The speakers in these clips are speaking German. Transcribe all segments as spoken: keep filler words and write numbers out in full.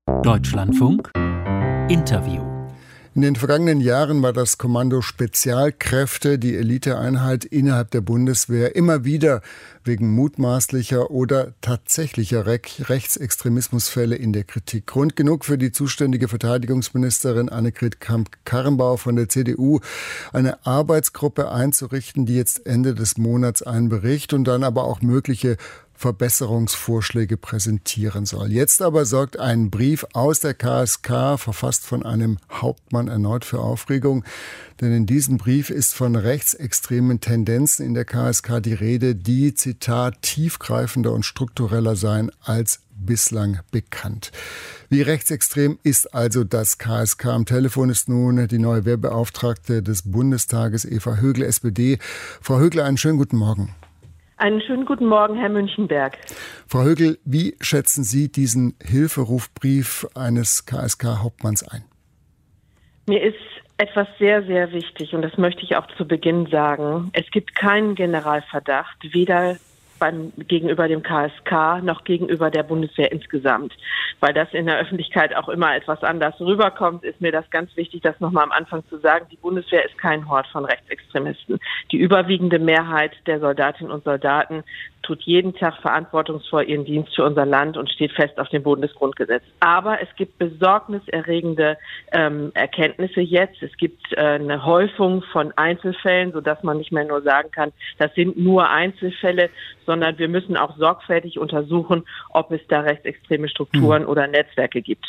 Deutschlandfunk Interview. In den vergangenen Jahren war das Kommando Spezialkräfte, die Eliteeinheit innerhalb der Bundeswehr, immer wieder wegen mutmaßlicher oder tatsächlicher Re- Rechtsextremismusfälle in der Kritik. Grund genug für die zuständige Verteidigungsministerin Annegret Kramp-Karrenbauer von der C D U, eine Arbeitsgruppe einzurichten, die jetzt Ende des Monats einen Bericht und dann aber auch mögliche Verbesserungsvorschläge präsentieren soll. Jetzt aber sorgt ein Brief aus der K S K, verfasst von einem Hauptmann, erneut für Aufregung. Denn in diesem Brief ist von rechtsextremen Tendenzen in der K S K die Rede, die, Zitat, tiefgreifender und struktureller seien als bislang bekannt. Wie rechtsextrem ist also das K S K? Am Telefon ist nun die neue Wehrbeauftragte des Bundestages, Eva Högel, S P D. Frau Högel, einen schönen guten Morgen. Einen schönen guten Morgen, Herr Münchenberg. Frau Högel, wie schätzen Sie diesen Hilferufbrief eines K S K-Hauptmanns ein? Mir ist etwas sehr, sehr wichtig und das möchte ich auch zu Beginn sagen. Es gibt keinen Generalverdacht, weder beim, gegenüber dem K S K noch gegenüber der Bundeswehr insgesamt. Weil das in der Öffentlichkeit auch immer etwas anders rüberkommt, ist mir das ganz wichtig, das nochmal am Anfang zu sagen. Die Bundeswehr ist kein Hort von Rechtsextremisten. Die überwiegende Mehrheit der Soldatinnen und Soldaten tut jeden Tag verantwortungsvoll ihren Dienst für unser Land und steht fest auf dem Boden des Grundgesetzes. Aber es gibt besorgniserregende ähm, Erkenntnisse jetzt. Es gibt äh, eine Häufung von Einzelfällen, sodass man nicht mehr nur sagen kann, das sind nur Einzelfälle, sondern wir müssen auch sorgfältig untersuchen, ob es da rechtsextreme Strukturen hm. oder Netzwerke gibt.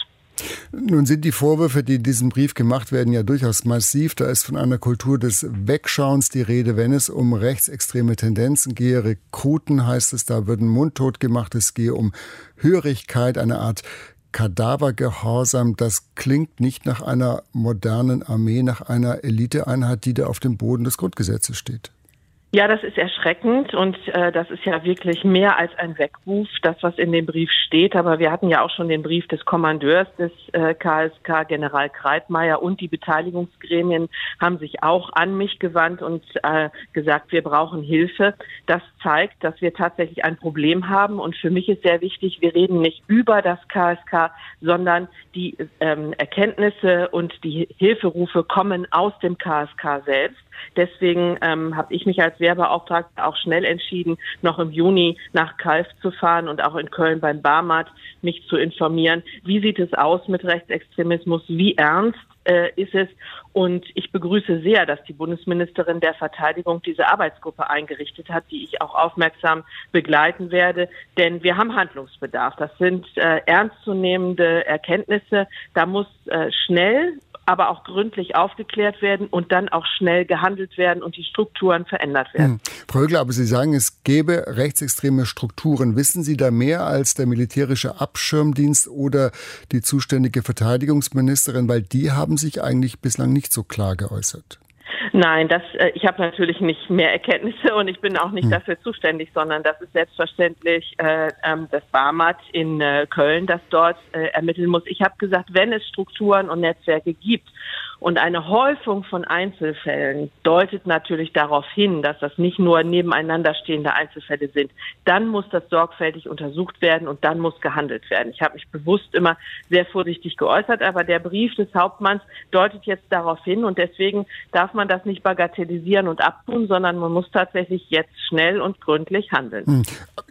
Nun sind die Vorwürfe, die in diesem Brief gemacht werden, ja durchaus massiv. Da ist von einer Kultur des Wegschauens die Rede, wenn es um rechtsextreme Tendenzen gehe. Rekruten heißt es, da würden mundtot gemacht. Es gehe um Hörigkeit, eine Art Kadavergehorsam. Das klingt nicht nach einer modernen Armee, nach einer Eliteeinheit, die da auf dem Boden des Grundgesetzes steht. Ja, das ist erschreckend und äh, das ist ja wirklich mehr als ein Weckruf, das, was in dem Brief steht. Aber wir hatten ja auch schon den Brief des Kommandeurs des äh, K S K, General Kreitmeier, und die Beteiligungsgremien haben sich auch an mich gewandt und äh, gesagt, wir brauchen Hilfe. Das zeigt, dass wir tatsächlich ein Problem haben. Und für mich ist sehr wichtig, wir reden nicht über das K S K, sondern die ähm, Erkenntnisse und die Hilferufe kommen aus dem K S K selbst. Deswegen ähm, habe ich mich als Wehrbeauftragte auch schnell entschieden, noch im Juni nach Calw zu fahren und auch in Köln beim Barmat mich zu informieren. Wie sieht es aus mit Rechtsextremismus? Wie ernst äh, ist es? Und ich begrüße sehr, dass die Bundesministerin der Verteidigung diese Arbeitsgruppe eingerichtet hat, die ich auch aufmerksam begleiten werde. Denn wir haben Handlungsbedarf. Das sind äh, ernstzunehmende Erkenntnisse. Da muss äh, schnell aber auch gründlich aufgeklärt werden und dann auch schnell gehandelt werden und die Strukturen verändert werden. Hm. Frau Högel, aber Sie sagen, es gäbe rechtsextreme Strukturen. Wissen Sie da mehr als der militärische Abschirmdienst oder die zuständige Verteidigungsministerin? Weil die haben sich eigentlich bislang nicht so klar geäußert. Nein, das, äh, ich habe natürlich nicht mehr Erkenntnisse und ich bin auch nicht hm. dafür zuständig, sondern das ist selbstverständlich äh, ähm, das Barmat in äh, Köln, das dort äh, ermitteln muss. Ich habe gesagt, wenn es Strukturen und Netzwerke gibt und eine Häufung von Einzelfällen deutet natürlich darauf hin, dass das nicht nur nebeneinander stehende Einzelfälle sind, dann muss das sorgfältig untersucht werden und dann muss gehandelt werden. Ich habe mich bewusst immer sehr vorsichtig geäußert, aber der Brief des Hauptmanns deutet jetzt darauf hin und deswegen darf man das nicht bagatellisieren und abtun, sondern man muss tatsächlich jetzt schnell und gründlich handeln.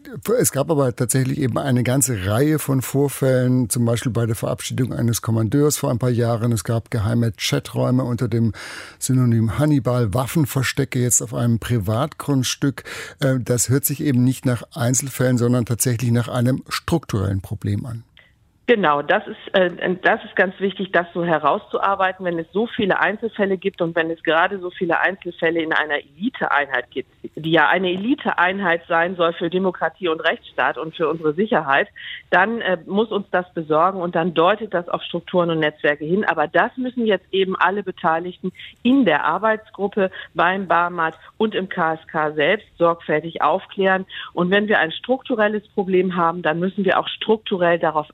Es gab aber tatsächlich eben eine ganze Reihe von Vorfällen, zum Beispiel bei der Verabschiedung eines Kommandeurs vor ein paar Jahren. Es gab geheime Chaträume unter dem Synonym Hannibal, Waffenverstecke jetzt auf einem Privatgrundstück. Das hört sich eben nicht nach Einzelfällen, sondern tatsächlich nach einem strukturellen Problem an. Genau, das ist, äh, das ist ganz wichtig, das so herauszuarbeiten, wenn es so viele Einzelfälle gibt und wenn es gerade so viele Einzelfälle in einer Eliteeinheit gibt, die ja eine Eliteeinheit sein soll für Demokratie und Rechtsstaat und für unsere Sicherheit, dann äh, muss uns das besorgen und dann deutet das auf Strukturen und Netzwerke hin. Aber das müssen jetzt eben alle Beteiligten in der Arbeitsgruppe, beim Barmat und im K S K selbst sorgfältig aufklären. Und wenn wir ein strukturelles Problem haben, dann müssen wir auch strukturell darauf antworten.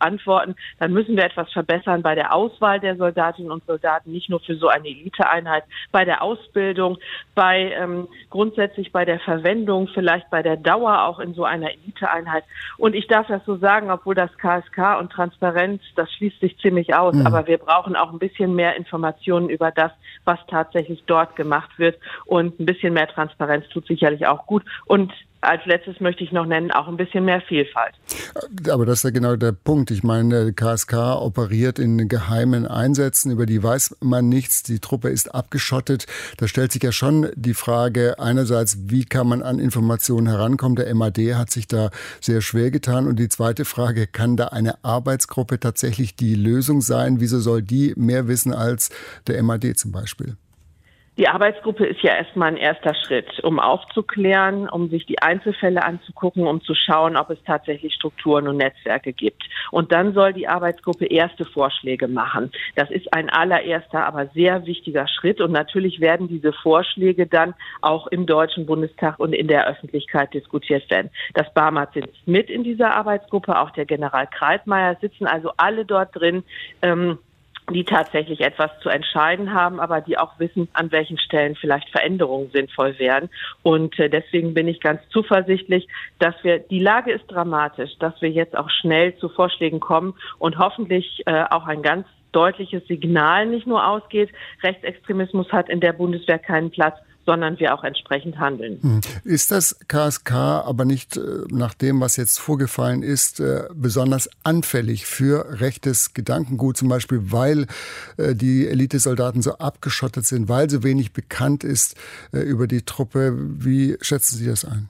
Antworten. Dann müssen wir etwas verbessern bei der Auswahl der Soldatinnen und Soldaten, nicht nur für so eine Eliteeinheit, bei der Ausbildung, bei ähm, grundsätzlich bei der Verwendung, vielleicht bei der Dauer auch in so einer Eliteeinheit. Und ich darf das so sagen, obwohl das K S K und Transparenz, das schließt sich ziemlich aus, mhm. aber wir brauchen auch ein bisschen mehr Informationen über das, was tatsächlich dort gemacht wird, und ein bisschen mehr Transparenz tut sicherlich auch gut. Und als letztes möchte ich noch nennen, auch ein bisschen mehr Vielfalt. Aber das ist ja genau der Punkt. Ich meine, K S K operiert in geheimen Einsätzen, über die weiß man nichts. Die Truppe ist abgeschottet. Da stellt sich ja schon die Frage einerseits, wie kann man an Informationen herankommen? Der M A D hat sich da sehr schwer getan. Und die zweite Frage, kann da eine Arbeitsgruppe tatsächlich die Lösung sein? Wieso soll die mehr wissen als der M A D zum Beispiel? Die Arbeitsgruppe ist ja erstmal ein erster Schritt, um aufzuklären, um sich die Einzelfälle anzugucken, um zu schauen, ob es tatsächlich Strukturen und Netzwerke gibt. Und dann soll die Arbeitsgruppe erste Vorschläge machen. Das ist ein allererster, aber sehr wichtiger Schritt. Und natürlich werden diese Vorschläge dann auch im Deutschen Bundestag und in der Öffentlichkeit diskutiert werden. Das BAMAT sitzt mit in dieser Arbeitsgruppe, auch der General Kreitmeier, sitzen also alle dort drin, ähm, die tatsächlich etwas zu entscheiden haben, aber die auch wissen, an welchen Stellen vielleicht Veränderungen sinnvoll wären. Und äh, deswegen bin ich ganz zuversichtlich, dass wir, die Lage ist dramatisch, dass wir jetzt auch schnell zu Vorschlägen kommen und hoffentlich äh, auch ein ganz deutliches Signal nicht nur ausgeht, Rechtsextremismus hat in der Bundeswehr keinen Platz, sondern wir auch entsprechend handeln. Ist das K S K aber nicht, nach dem, was jetzt vorgefallen ist, besonders anfällig für rechtes Gedankengut, zum Beispiel, weil die Elitesoldaten so abgeschottet sind, weil so wenig bekannt ist über die Truppe? Wie schätzen Sie das ein?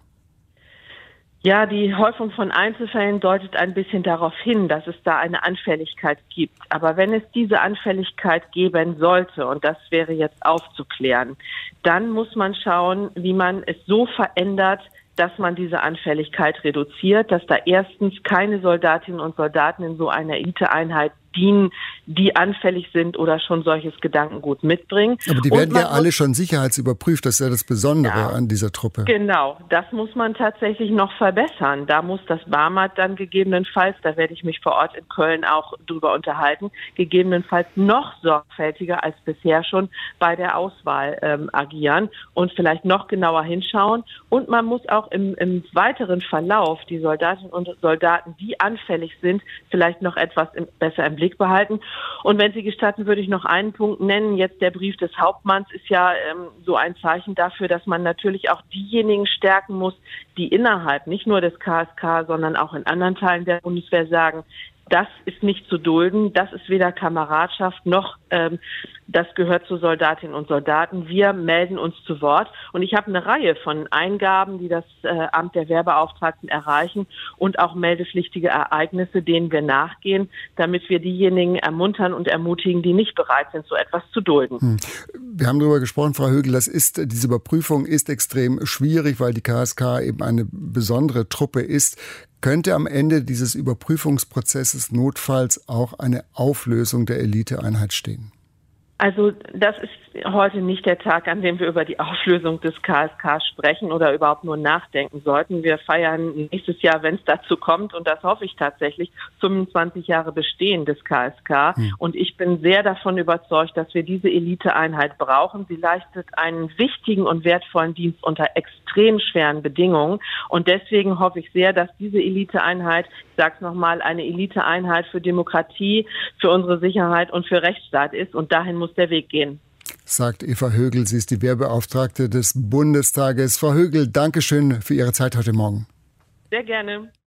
Ja, die Häufung von Einzelfällen deutet ein bisschen darauf hin, dass es da eine Anfälligkeit gibt. Aber wenn es diese Anfälligkeit geben sollte, und das wäre jetzt aufzuklären, dann muss man schauen, wie man es so verändert, dass man diese Anfälligkeit reduziert, dass da erstens keine Soldatinnen und Soldaten in so einer Eliteeinheit dienen, die anfällig sind oder schon solches Gedankengut mitbringen. Aber die werden ja alle schon sicherheitsüberprüft. Das ist ja das Besondere ja, an dieser Truppe. Genau, das muss man tatsächlich noch verbessern. Da muss das BAMAT dann gegebenenfalls, da werde ich mich vor Ort in Köln auch drüber unterhalten, gegebenenfalls noch sorgfältiger als bisher schon bei der Auswahl ähm, agieren und vielleicht noch genauer hinschauen. Und man muss auch im, im weiteren Verlauf die Soldatinnen und Soldaten, die anfällig sind, vielleicht noch etwas im, besser im Blick behalten. Und wenn Sie gestatten, würde ich noch einen Punkt nennen. Jetzt der Brief des Hauptmanns ist ja ähm, so ein Zeichen dafür, dass man natürlich auch diejenigen stärken muss, die innerhalb nicht nur des K S K, sondern auch in anderen Teilen der Bundeswehr sagen, das ist nicht zu dulden, das ist weder Kameradschaft noch ähm, das gehört zu Soldatinnen und Soldaten. Wir melden uns zu Wort. Und ich habe eine Reihe von Eingaben, die das äh, Amt der Wehrbeauftragten erreichen und auch meldepflichtige Ereignisse, denen wir nachgehen, damit wir diejenigen ermuntern und ermutigen, die nicht bereit sind, so etwas zu dulden. Hm. Wir haben darüber gesprochen, Frau Högel, das ist, diese Überprüfung ist extrem schwierig, weil die K S K eben eine besondere Truppe ist. Könnte am Ende dieses Überprüfungsprozesses notfalls auch eine Auflösung der Eliteeinheit stehen? Also das ist heute nicht der Tag, an dem wir über die Auflösung des K S K sprechen oder überhaupt nur nachdenken sollten. Wir feiern nächstes Jahr, wenn es dazu kommt, und das hoffe ich tatsächlich, fünfundzwanzig Jahre Bestehen des K S K. Hm. Und ich bin sehr davon überzeugt, dass wir diese Eliteeinheit brauchen. Sie leistet einen wichtigen und wertvollen Dienst unter extrem schweren Bedingungen. Und deswegen hoffe ich sehr, dass diese Eliteeinheit, ich sage es nochmal, eine Eliteeinheit für Demokratie, für unsere Sicherheit und für Rechtsstaat ist. Und dahin muss der Weg gehen. Sagt Eva Högel, sie ist die Wehrbeauftragte des Bundestages. Frau Högel, danke schön für Ihre Zeit heute Morgen. Sehr gerne.